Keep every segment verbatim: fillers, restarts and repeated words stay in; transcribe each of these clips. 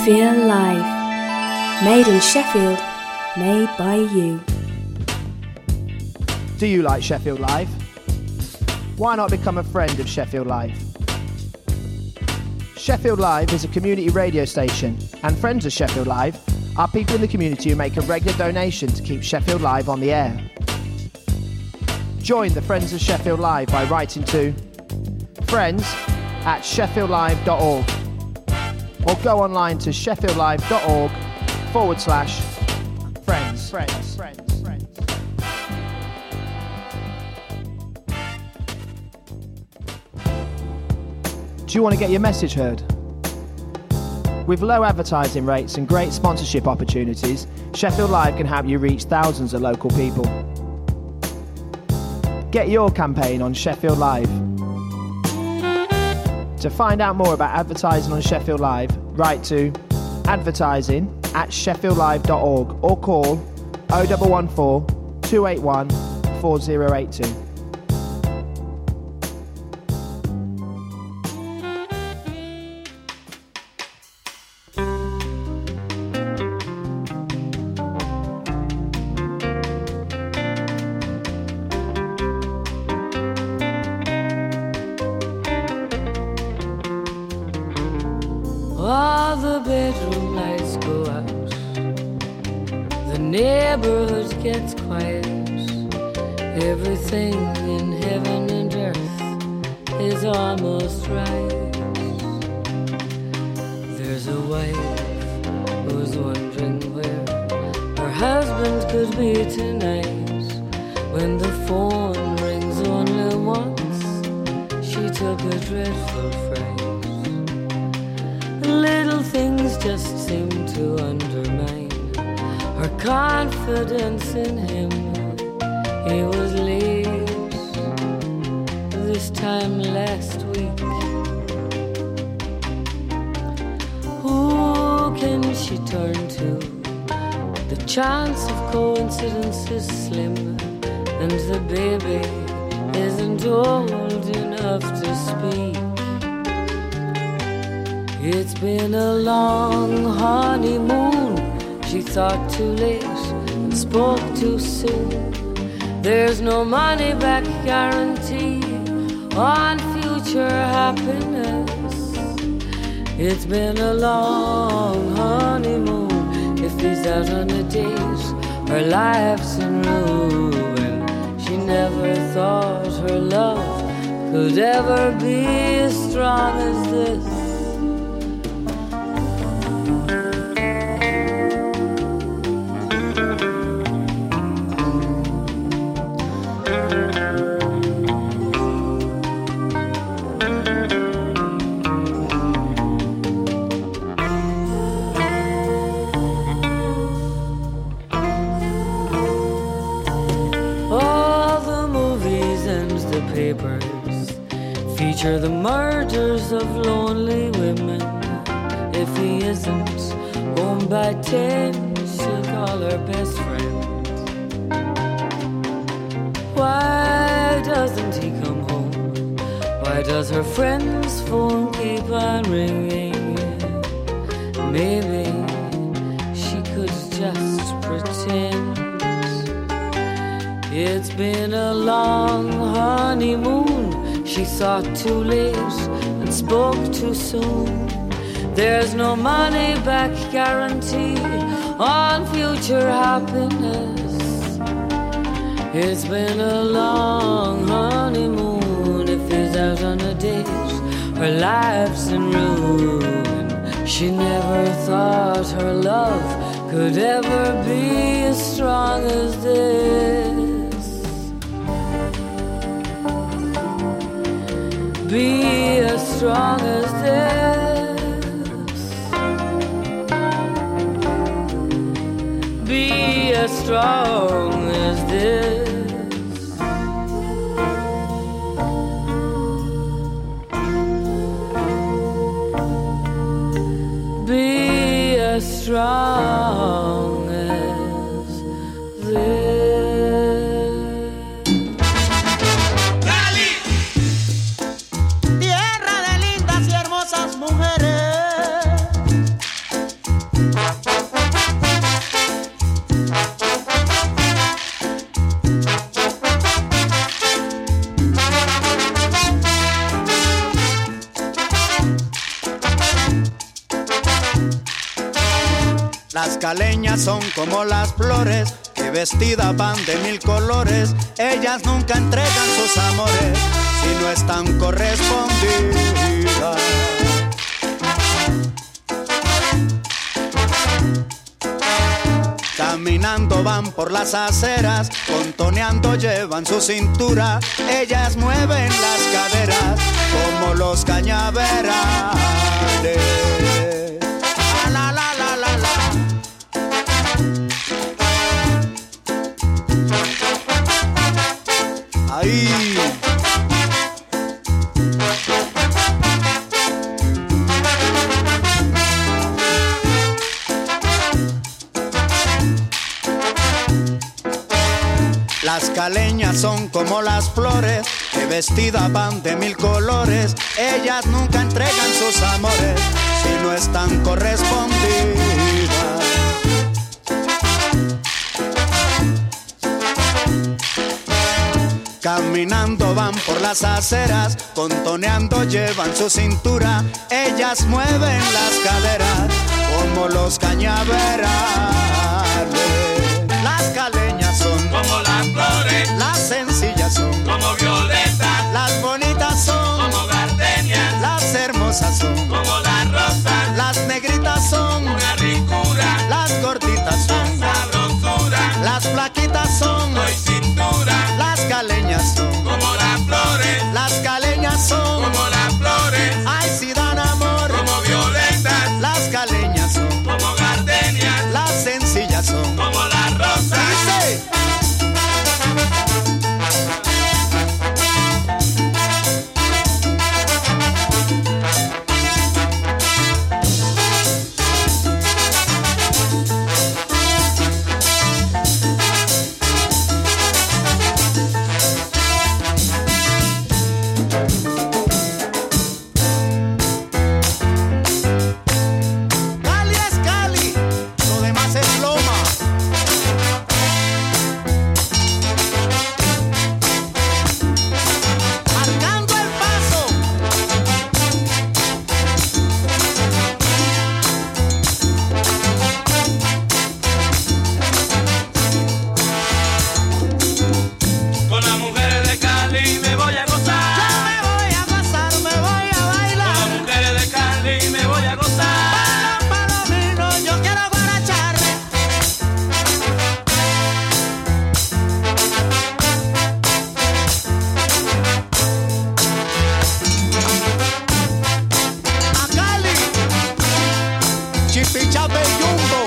Feel Live. Made in Sheffield, made by you. Do you like Sheffield Live? Why not become a friend of Sheffield Live? Sheffield Live is a community radio station, and friends of Sheffield Live are people in the community who make a regular donation to keep Sheffield Live on the air. Join the Friends of Sheffield Live by writing to friends at sheffield live dot org or go online to sheffield live dot org forward slash friends. Friends. Friends. Friends. Do you want to get your message heard? With low advertising rates and great sponsorship opportunities, Sheffield Live can help you reach thousands of local people. Get your campaign on Sheffield Live. To find out more about advertising on Sheffield Live, write to advertising at sheffield live dot org or call oh one one four, two eight one, four oh eight two. All the bedroom lights go out, the neighborhood gets quiet, everything in heaven and earth is almost right. There's a wife who's wondering where her husband could be tonight. When the phone rings only once, she took a dreadful fright. Little things just seem to undermine her confidence in him. He was late this time last week. Who can she turn to? The chance of coincidence is slim, and the baby isn't old enough to speak. It's been a long honeymoon. She thought too late and spoke too soon. There's no money back guarantee on future happiness. It's been a long honeymoon. If he's out on a date, her life's in ruin. She never thought her love could ever be as strong as this. Feature the murders of lonely women. If he isn't home by ten, she'll call her best friend. Why doesn't he come home? Why does her friend's phone keep on ringing? Maybe she could just pretend. It's been a long honeymoon. She thought too late and spoke too soon. There's no money back guarantee on future happiness. It's been a long honeymoon. If he's out on a date, her life's in ruin. She never thought her love could ever be as strong as this. Be as strong as this. Be as strong as this. Be as strong as this. Mujeres Las caleñas son como las flores que vestidas van de mil colores. Ellas nunca entregan sus amores si no están correspondidas. Caminando van por las aceras, contoneando llevan su cintura. Ellas mueven las caderas como los cañaverales. La, la, la, la, la. Ahí. Las caleñas son como las flores que vestidas van de mil colores. Ellas nunca entregan sus amores si no están correspondidas. Caminando van por las aceras, contoneando llevan su cintura. Ellas mueven las caderas como los cañaverales. Las caleñas son como las flores, las sencillas son como violetas, las bonitas son como gardenias, las hermosas son como las rosas, las negritas son una ricura, las gorditas son sabrosura, las flaquitas son no hay cintura, las caleñas son como las flores, las caleñas son como las flores, ay si dan amor como violetas, las caleñas son como gardenias, las sencillas son como las rosas. Dice. Cali es Cali, lo demás es loma. Marcando el paso. Con las mujeres de Cali me voy a Yo gozar, me voy a pasar, me voy a con las bailar. mujeres de Cali me voy a gozar. Palomino, yo quiero guaracharme. A Cali, Chipichape Jumbo.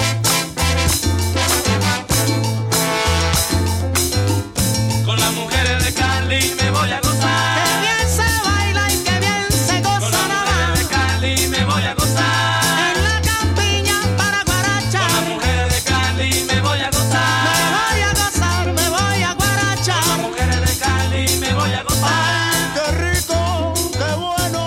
Con las mujeres de Cali me voy a Que gozar, bien se baila y que bien se con goza las nada mujeres más. de Cali me voy a gozar, En la campiña para con las guarachar. mujeres de Cali me voy a Me gozar, voy a gozar, me voy a con las guarachar. mujeres de Cali me voy a gozar. Qué rico, qué bueno.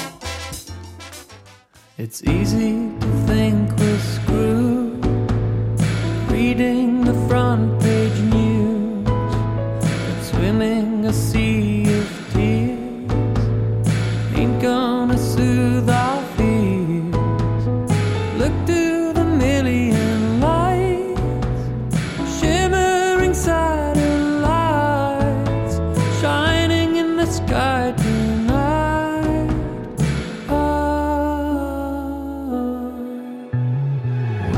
It's easy to think we're screwed, reading the front page news, but swimming a sea of tears ain't gonna soothe our fears. Look to the million lights, shimmering satellites, shining in the sky tonight. Ah,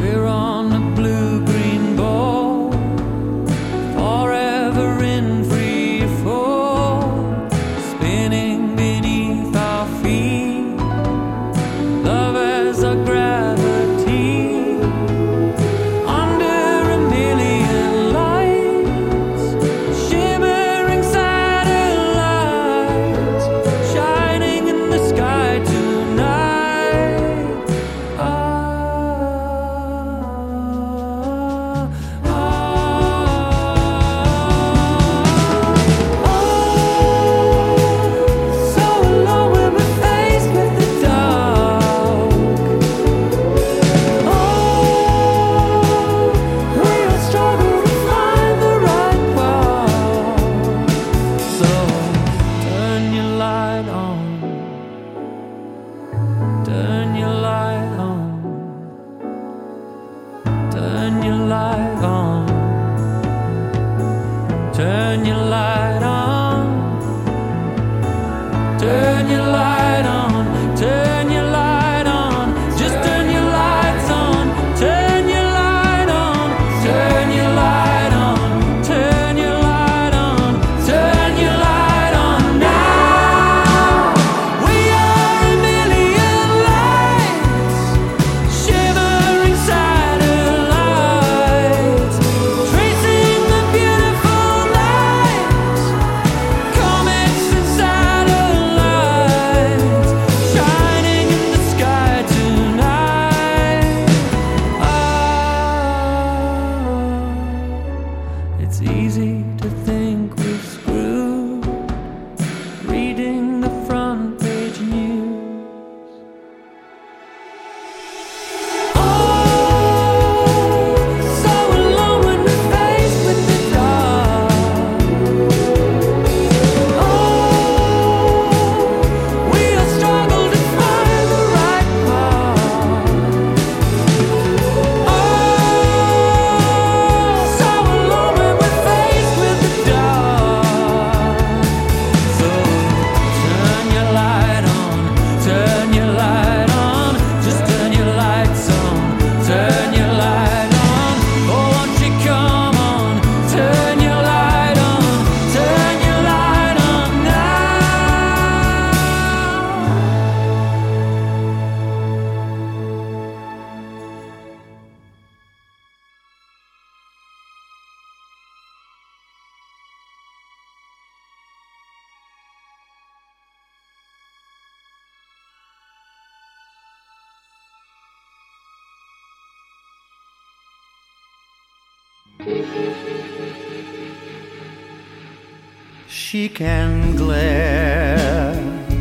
She can glare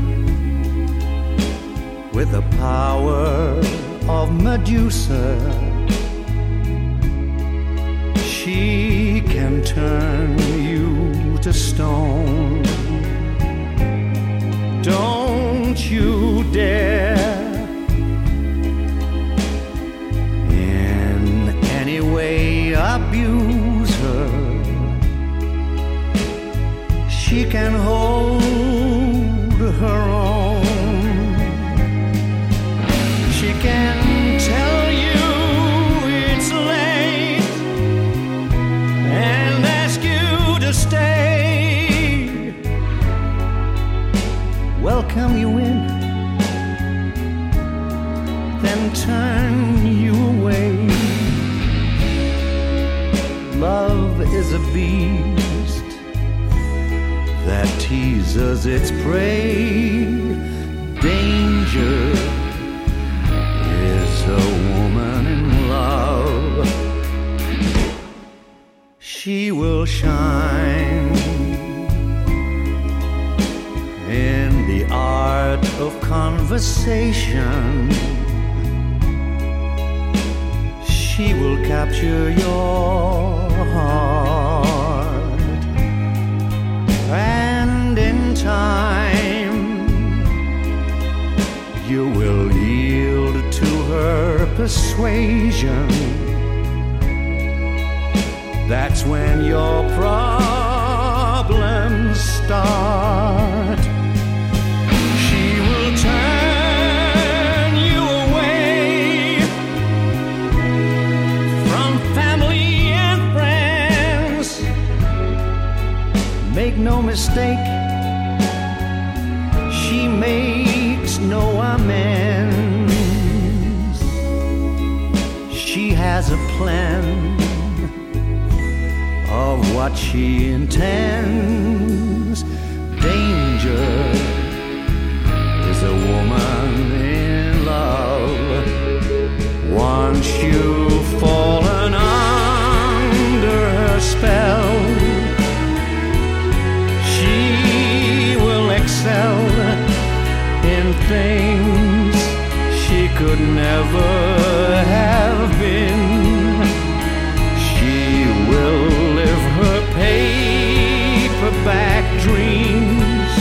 with the power of Medusa. She can turn you to stone. Don't you dare in any way abuse her. She can hold her own. She can tell you it's late and ask you to stay, welcome you in, then turn you away. Love is a beast that teases its prey. Danger is a woman in love. She will shine in the art of conversation. She will capture your heart, and in time you will yield to her persuasion. That's when your problems start. She will turn you away from family and friends. Make no mistake, she makes no amends. She has a plan of what she intends. Danger is a woman in love. Once you've fallen under her spell, she will excel in things she could never have been. She will live her paperback dreams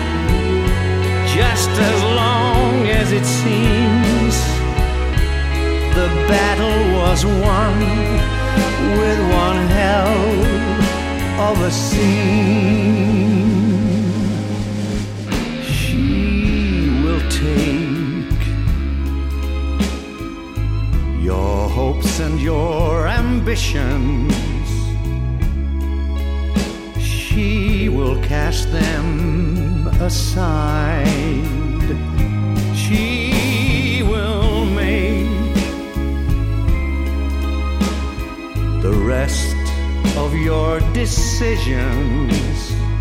just as long as it seems the battle was won with one hell of a scene. She will take your hopes and your ambitions. She will cast them aside. She will make the rest of your decisions.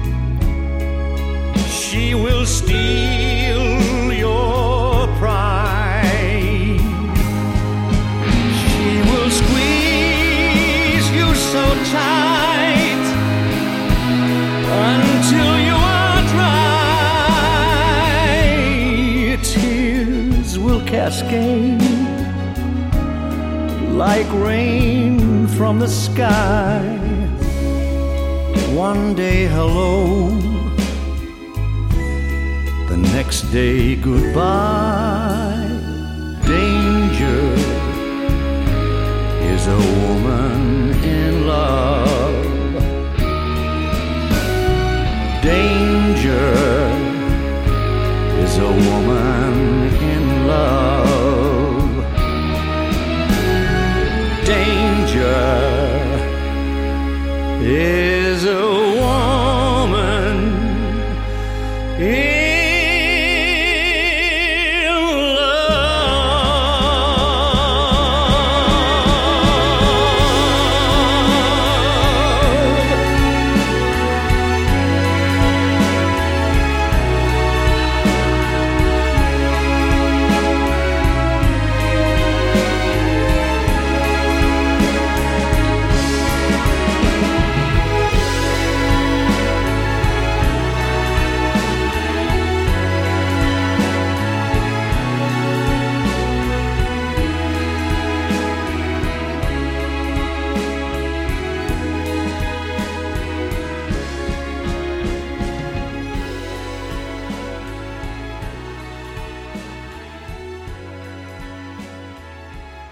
She will steal your pride. She will squeeze you so tight until you are dry. Tears will cascade like rain from the sky. One day hello, the next day goodbye. Danger is a woman in love. Danger is a woman in love. Danger is a woman in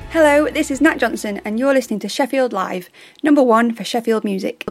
Hello, this is Nat Johnson and you're listening to Sheffield Live, number one for Sheffield music.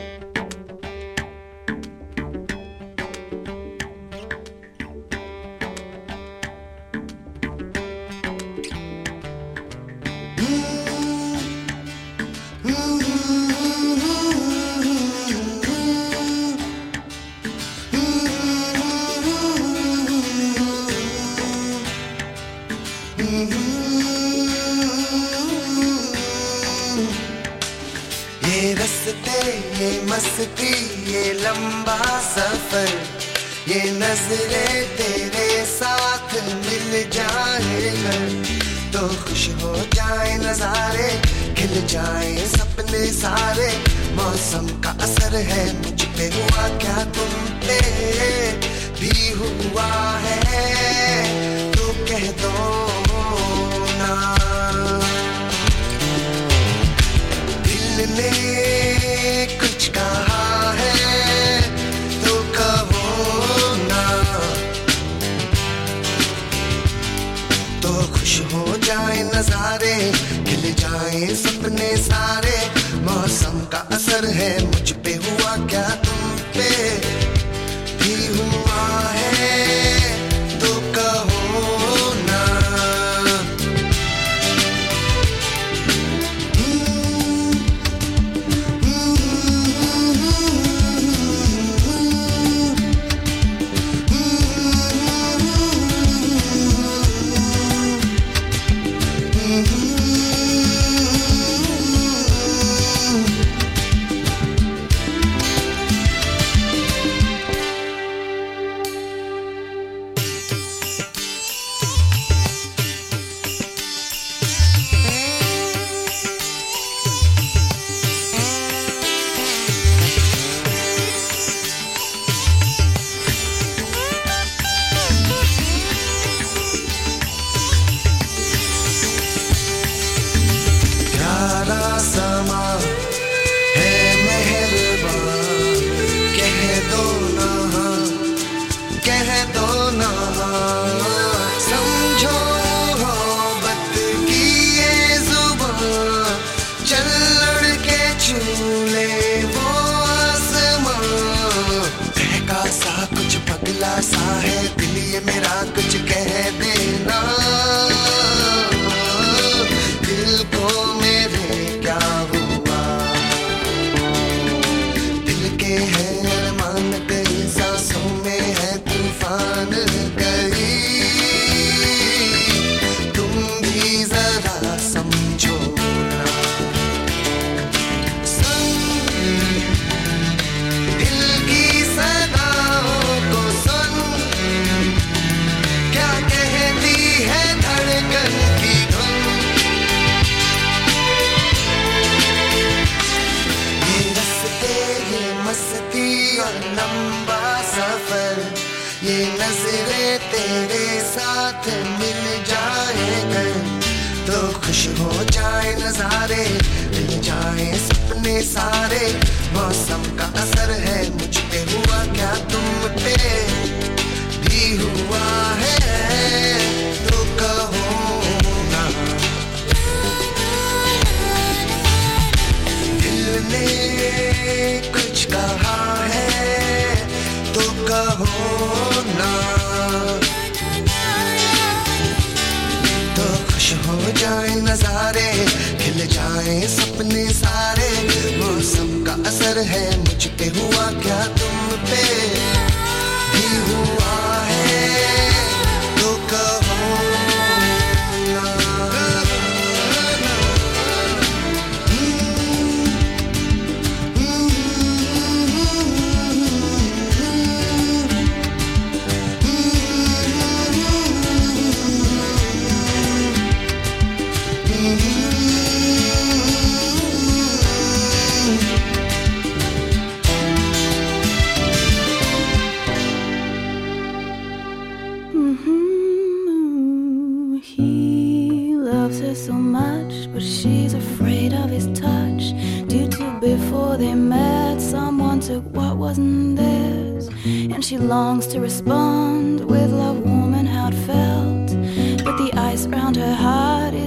She longs to respond with love warm and heartfelt, but the ice round her heart is taking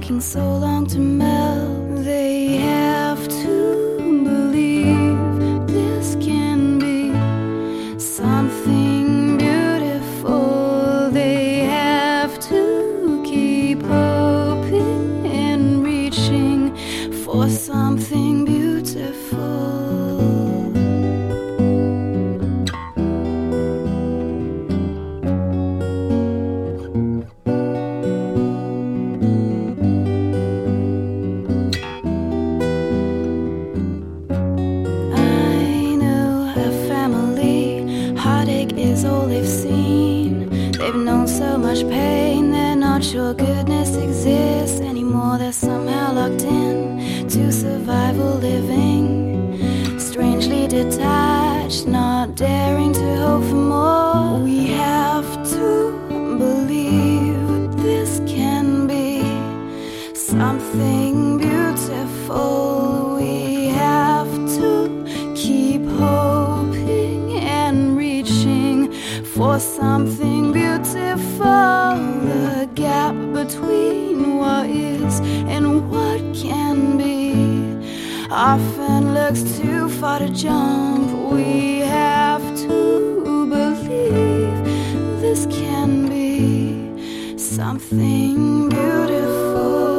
taking so long to melt. They have to believe this can be something beautiful. They have to keep hoping and reaching for something beautiful. Sure goodness exists anymore. They're somehow locked in to survival living, strangely detached, not daring to hope for more. We have to believe this can be something beautiful. We have to keep hoping and reaching for something beautiful. The gap between what is and what can be often looks too far to jump. We have to believe this can be something beautiful.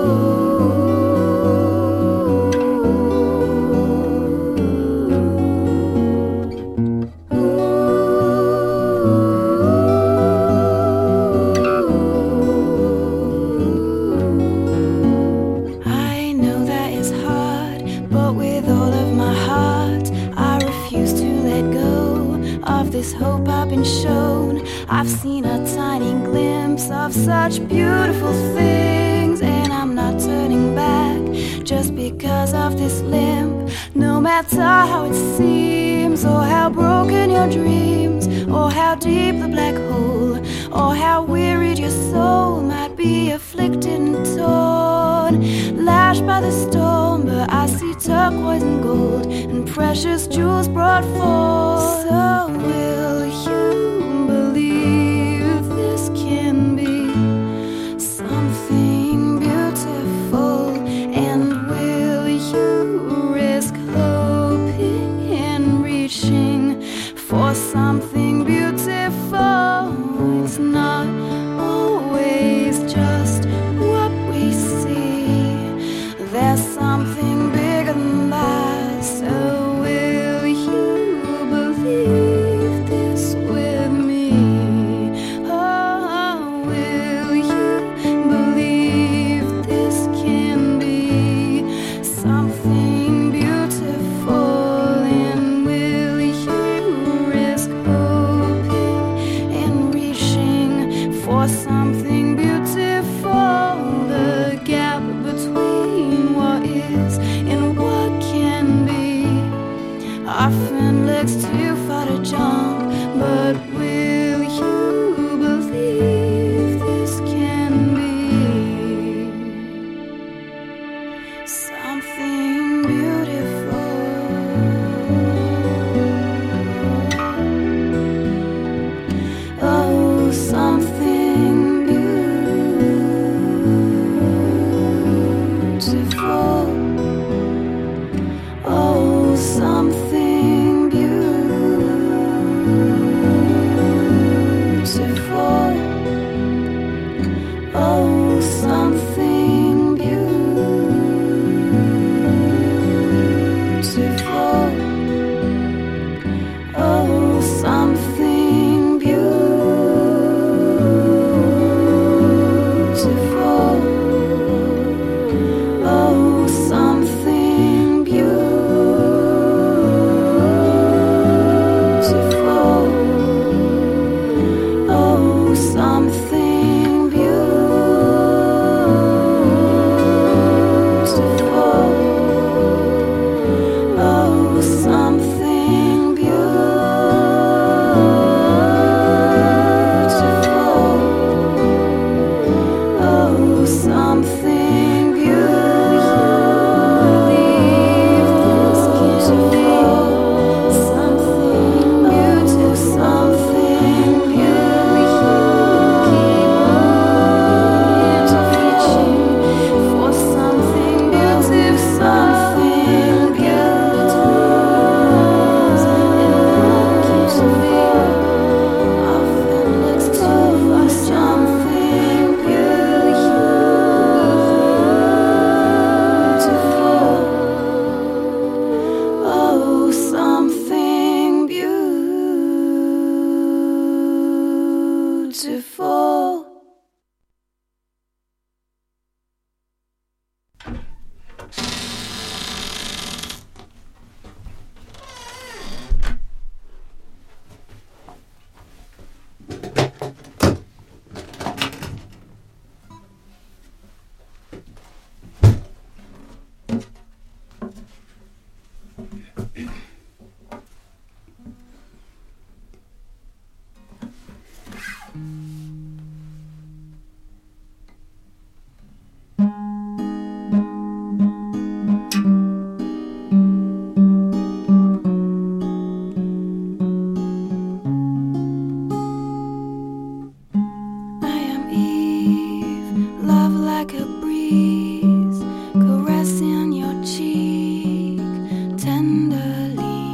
Hope I've been shown. I've seen a tiny glimpse of such beautiful things, and I'm not turning back just because of this limp. No matter how it seems, or how broken your dreams, or how deep the black hole, or how wearied your soul might be, afflicted and torn, lashed by the storm. But I see turquoise and gold and precious jewels brought forth. So will you believe this can be something beautiful? And will you risk hoping and reaching for something beautiful? It's not always just what we see. There's something bigger than that. So will you believe this with me? Oh, will you believe this can be something beautiful? And will you risk hoping and reaching for something beautiful? The gap between what is and what can be often looks too far to jump. But will you believe this can be something beautiful? Oh, something beautiful. Oh, something beautiful. Oh, something beautiful. Oh, something beautiful. Oh, something beautiful. Oh, something beautiful. Oh, something beautiful. Oh, something beautiful. Believe this can be something beautiful, something beautiful. Keep on reaching like a breeze caressing your cheek tenderly.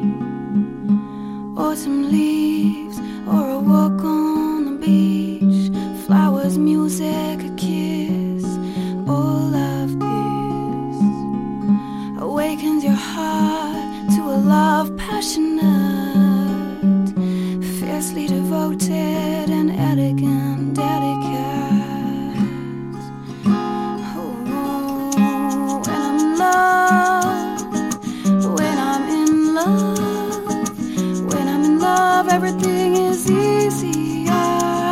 Autumn leaves or a walk on the beach, flowers, music, a kiss, all of this awakens your heart to a love passionate, fiercely devoted and elegant, delicate. Oh, when I'm in love, when I'm in love, when I'm in love, everything is easier.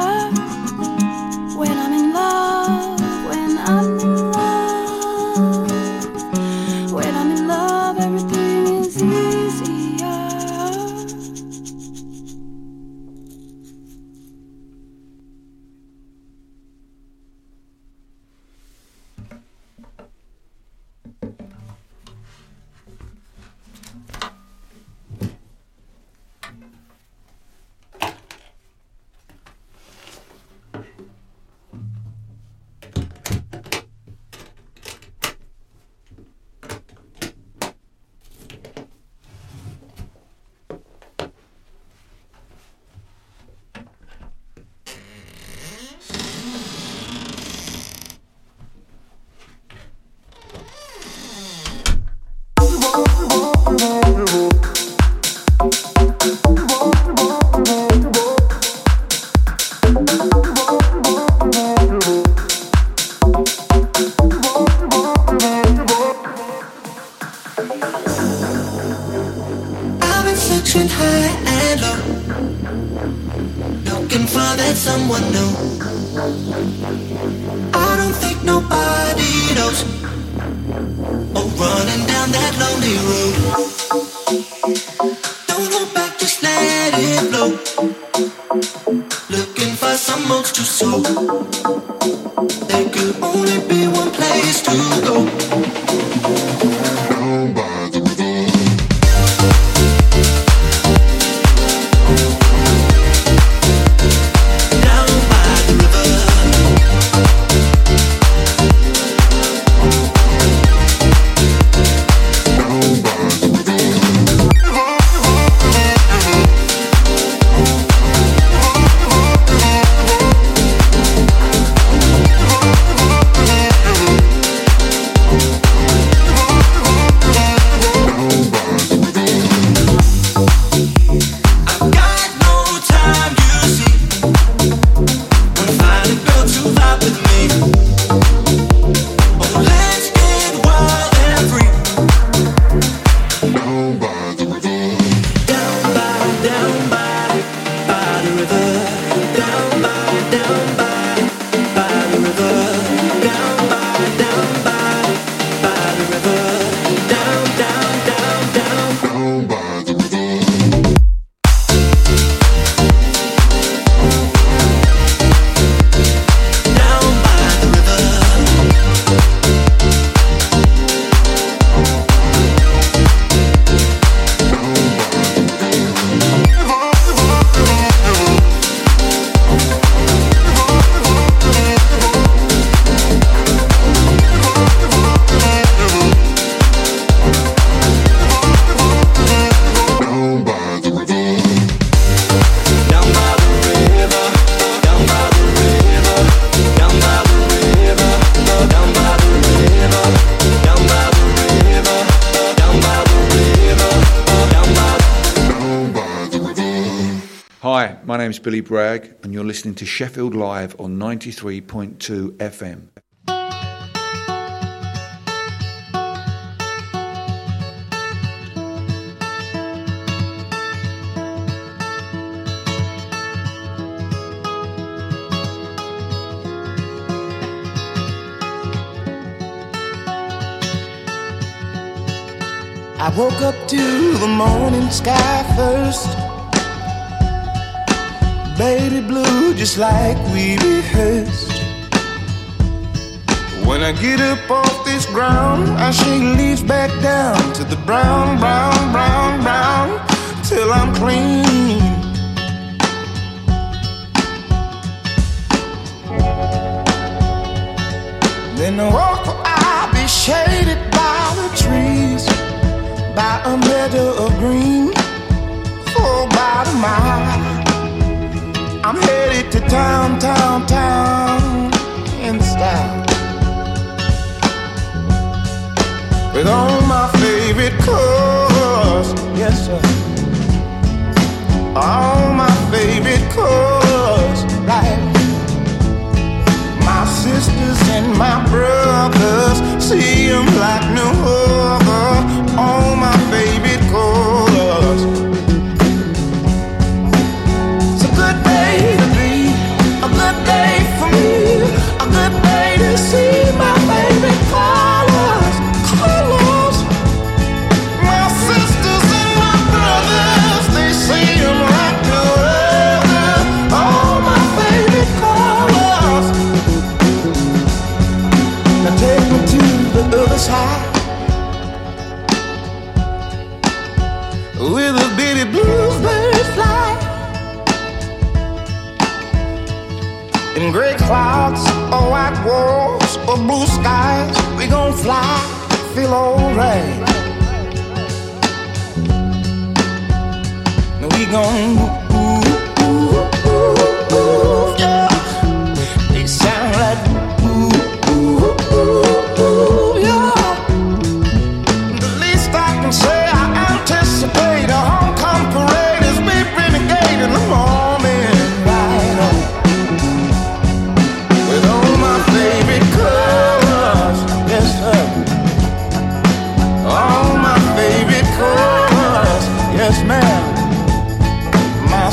When I'm in love, when I'm in love, when I'm in love, everything is easier. I've been searching high and low, looking for that someone new. I don't think nobody knows. Oh, running down that lonely road. Don't hold back, just let it flow. Looking for some modes to sow. There could only be one place to go. Down by the river. Hi, my name's Billy Bragg, and you're listening to Sheffield Live on ninety-three point two F M. I woke up to the morning sky first, baby blue just like we rehearsed. When I get up off this ground, I shake leaves back down to the brown, brown, brown, brown, till I'm clean. Then walk where I'll be shaded by the trees, by a meadow of green, for about a mile. I'm headed to town, town, town in style, with all my favorite colors, yes sir, all my favorite colors, right? My sisters and my brothers, see them like no other, all my favorite colors. It's a good day to be, a good day for me, a good day to see my favorite colors, colors. My sisters and my brothers, they see them like no other, all my favorite colors. Now take me to the other side, with a bitty bluebird fly, in gray clouds or white walls or blue skies, we gon' fly, feel alright. Now we gon' ooh, ooh, ooh, ooh, yeah. They sound like ooh, ooh, ooh, ooh, yeah. The least I can say, I anticipate a homecoming parade as we renegade in the morning light on, with all my favorite colors, yes sir, all my favorite colors, yes ma'am, my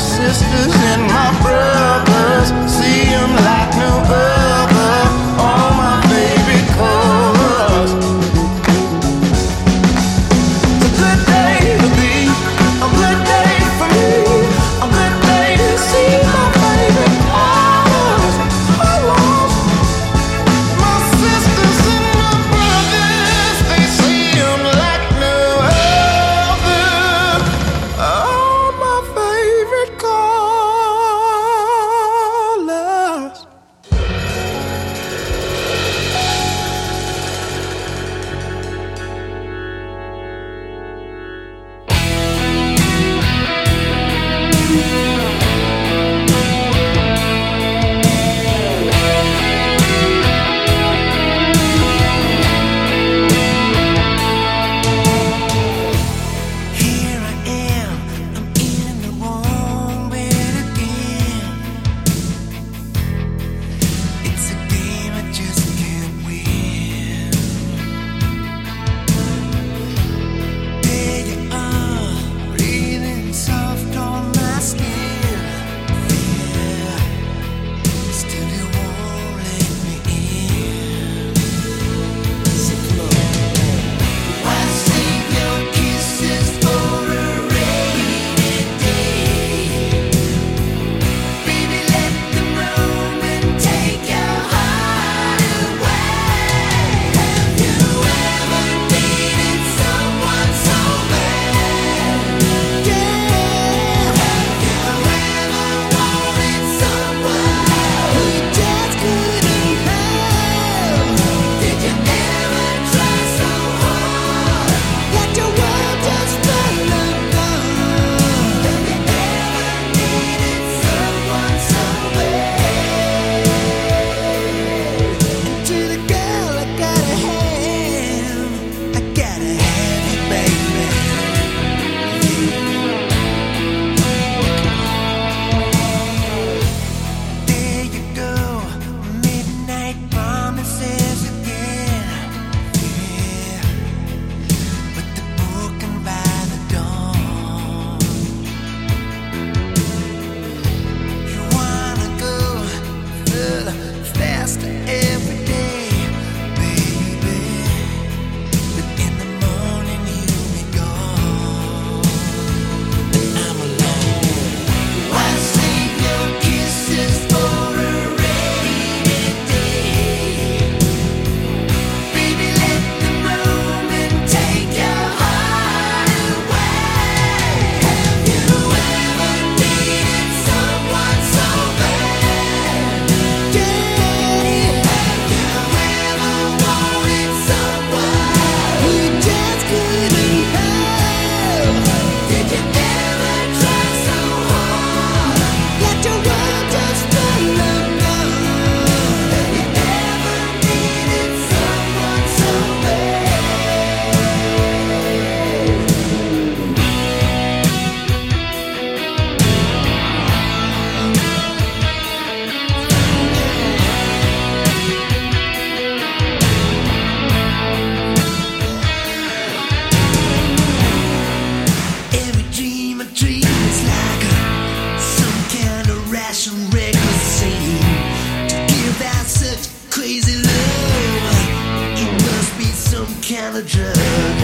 kind of drug.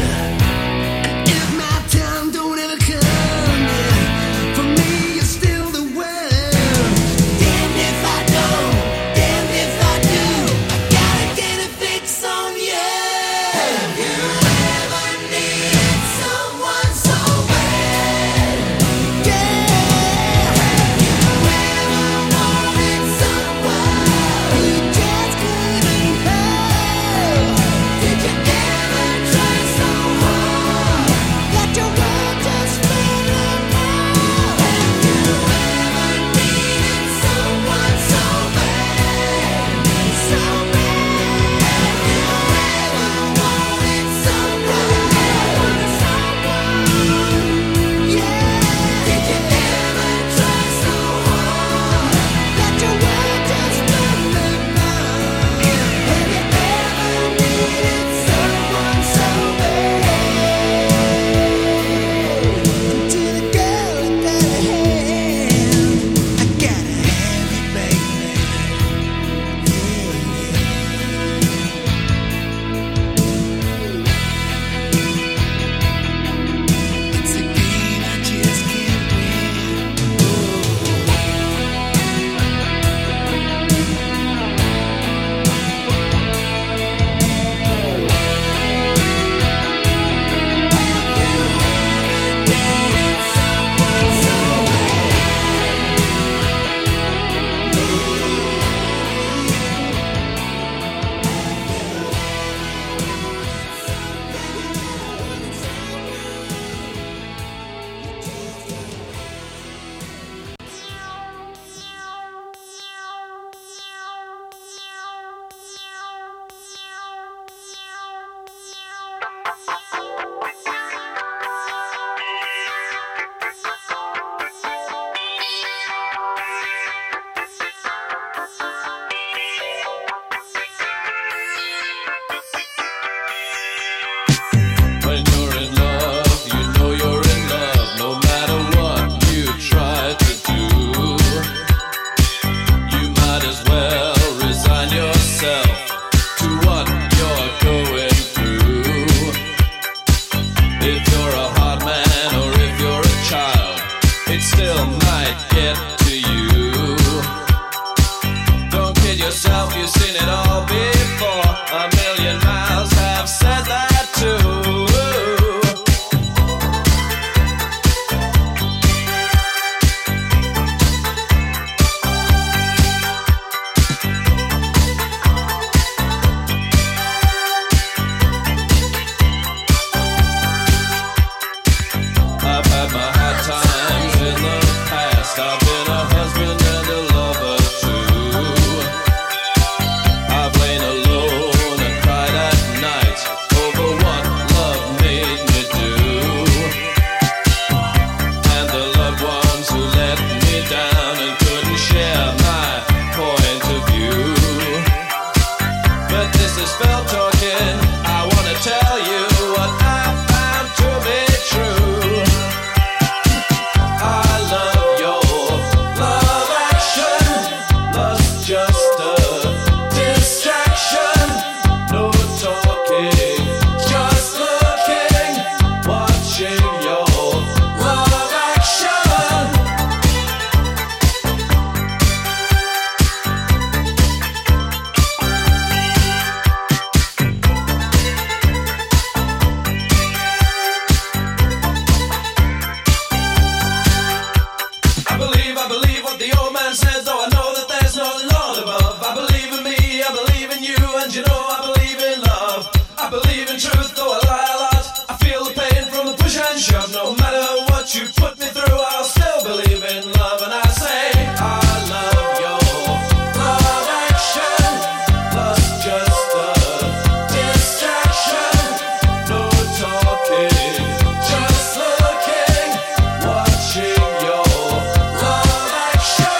If my time don't ever come, yeah, for me you're still the one. Damn if I don't, damn if I do, I gotta get a fix on you. Have you ever needed someone so bad? Yeah. Have you ever wanted someone you just couldn't have? Did you ever try so hard that your world just fell apart? Have you ever needed someone so bad, so bad? Have you ever wanted someone, someone? Yeah. Did you ever try so hard that your world just fell apart? Have you ever needed someone so bad? To the girl in the hand, I gotta have you, baby. It's a game I just can't win. When you're in love, you know you're in love, no matter what you try to do. You might as well resign yourself to what you're going through. If you're a hard man or if you're a child, it still might get to you. Don't kid yourself, you've seen it all before. A million miles have said that too. I've had my hard times in the past. I've been a husband and a lover too. I've lain alone and cried at night over what love made me do. And the loved ones who let me down and couldn't share my point of view. But this is spell talking. I wanna tell you what I found to be true. I love your love action. Love's just a distraction. No talking, just looking, watching your love action. I believe, I believe what the old man says, though I know that there's no Lord above. I believe in me, I believe in you, and you know I believe in love. I believe in truth, though I lie a lot. I feel the pain from the push and shove. No matter what you put me through, I'll still believe in love. And I say, I love your love action. Love's just a distraction. No talking, just looking, watching your love action.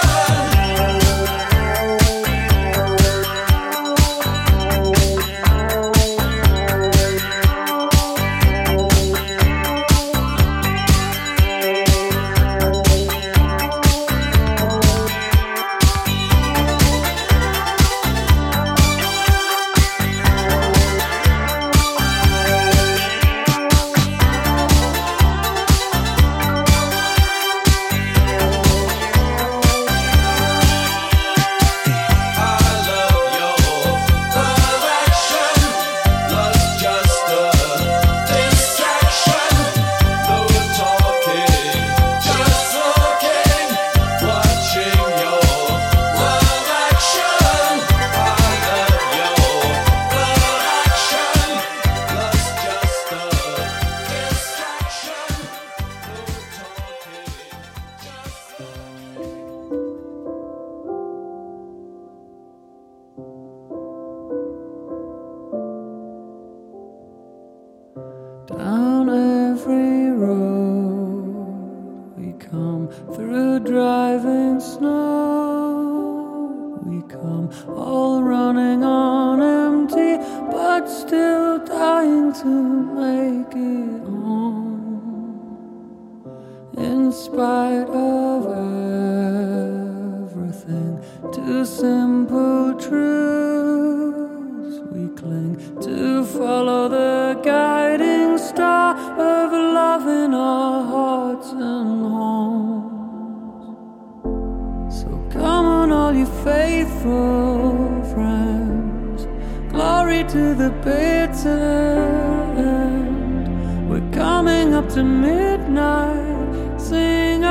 through driving snow. We come all running on empty, but still dying to make it home. In spite of everything, two simple truths we cling to, follow the guiding star of love in our hearts and homes. So come on, all you faithful friends, glory to the bitter end. We're coming up to midnight, sing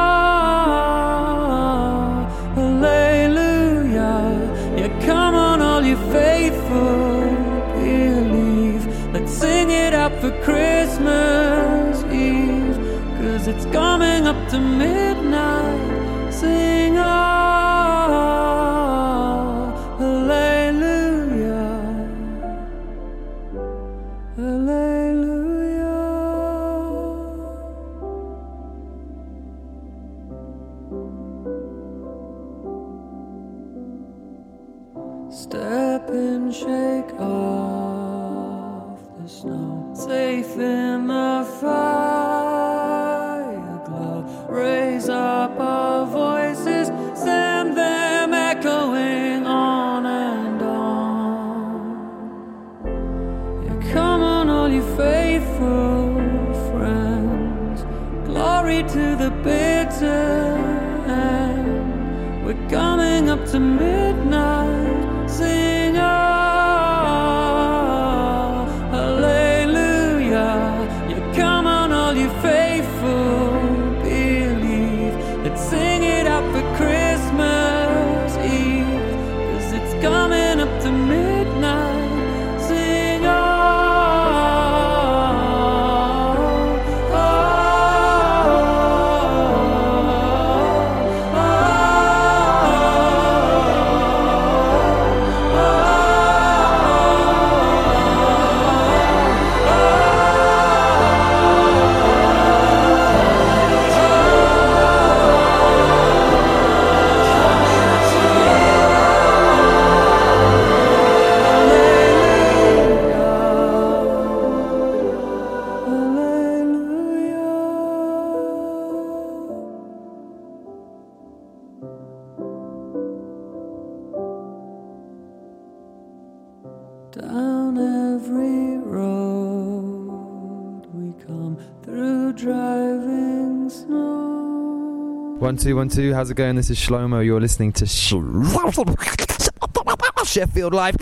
ah, hallelujah. Yeah, come on, all you faithful, believe. Let's sing it out for Christmas Eve, 'cause it's coming up to midnight, sing ah, hallelujah, hallelujah. Step and shake off the snow, safe in the fire glow. Raise up our voices, send them echoing on and on. Yeah, come on, all you faithful friends, glory to the bitter end. We're coming up to midnight, sing ah, hallelujah. Yeah, come on, all you faithful, believe. Let's sing it out for Christmas Eve, 'cause it's coming up to midnight, sing ah, ah, down every road we come through driving snow. One, two, one, two. How's it going? This is Shlomo. You're listening to Sh- Sheffield Live.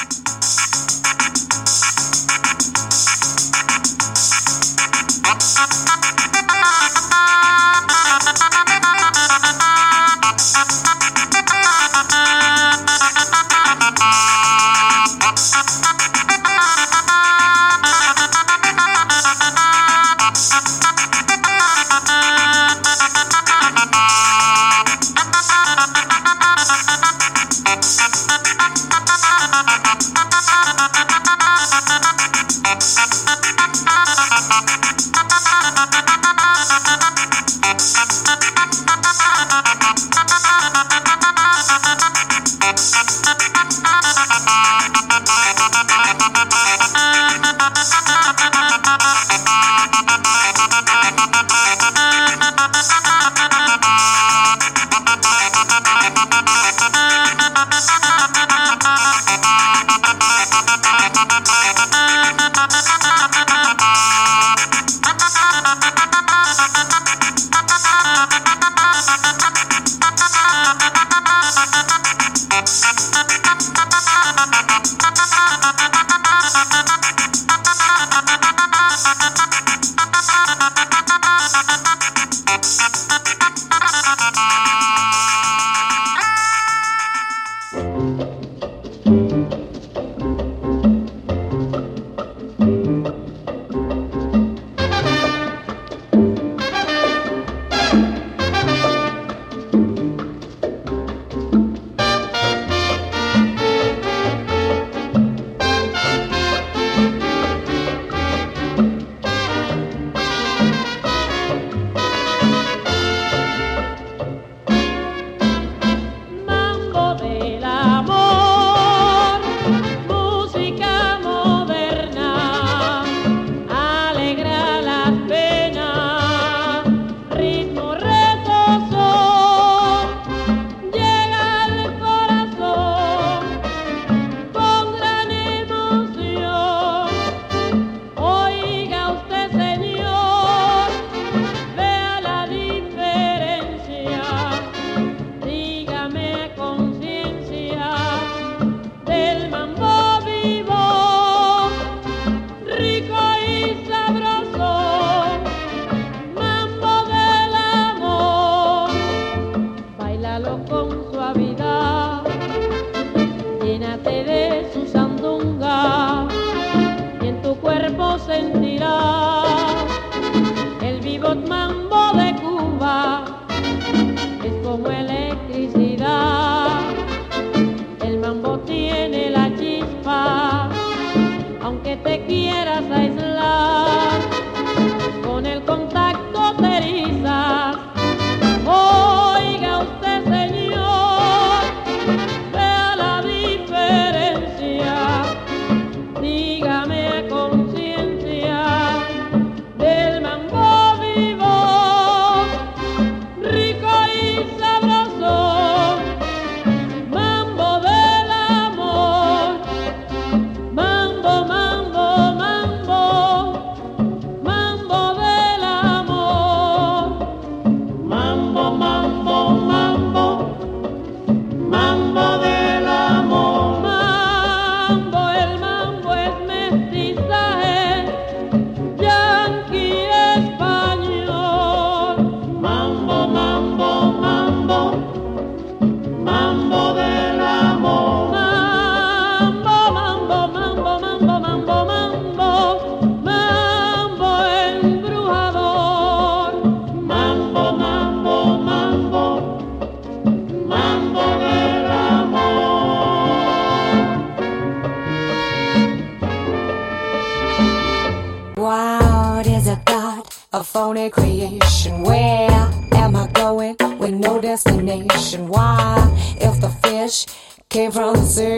a phony creation. Where am I going with no destination? Why, if the fish came from the sea?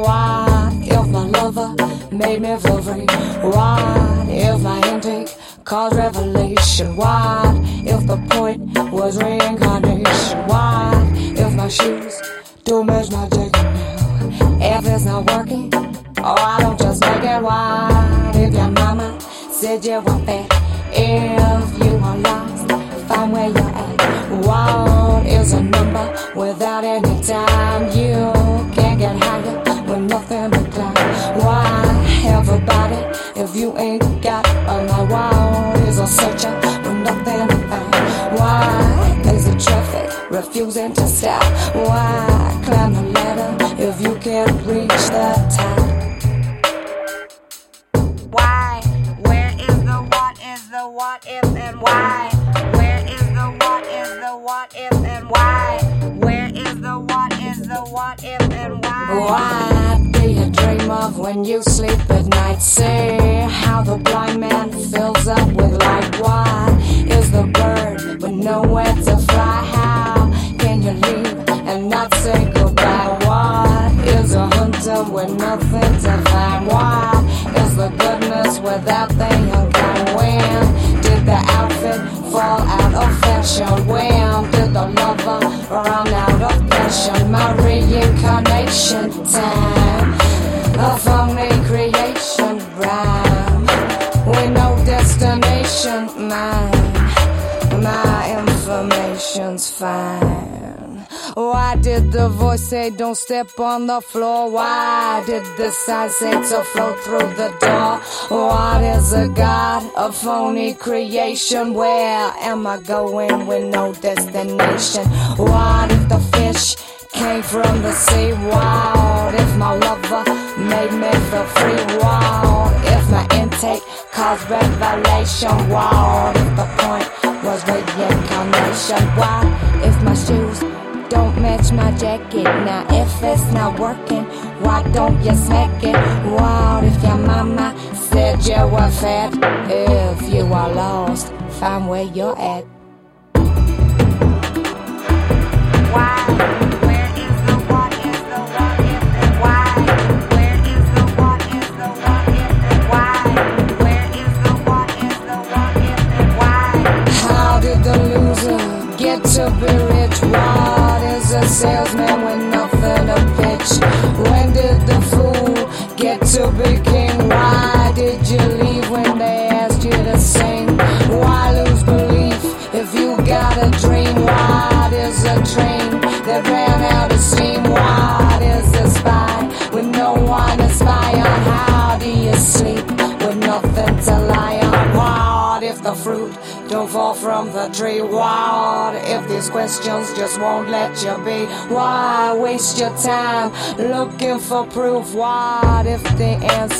Why, if my lover made me feel free? Why, if my intake caused revelation? Why, if the point was reincarnation? Why, if my shoes do match my jacket now? If it's not working, oh, I don't just make it. Why, if your mama said you were fat? If you are lost, find where you're at. What is a number without any time? You can't get higher with nothing but clouds. What do you dream of when you sleep at night? Say how the blind man fills up with light. What is the bird with nowhere to fly? How can you leave and not say goodbye? What is a hunter with nothing to find? What is the goodness without the unkind? When did the outfit fall out of fashion? When did the lover run out of passion? My reincarnation time, a phony creation rhyme with no destination. Mine, my information's fine. Why did the voice say don't step on the floor? Why did the sign say to flow through the door? What is a god, a phony creation? Where am I going with no destination? What if the fish came from the sea? What if my lover made me feel free? What if my intake caused revelation? What if the point was reincarnation? What if my shoes don't match my jacket? Now if it's not working, why don't you smack it? What if your mama said you were fat? If you are lost, find where you're at. Why? Where is the what is the what if the why? Where is the what is the what if the why? Where is the what is the what if the why? How did the loser get to be rich? What is a salesman with nothing to pitch? When did the fool get to be king? Why did you leave when they asked you to sing? Why lose belief if you got a dream? What is a train that ran out of steam? What is a spy with no one to spy on? How do you sleep with nothing to lie on? What if the fruit don't fall from the tree? What if these questions just won't let you be? Why waste your time looking for proof? What if the answer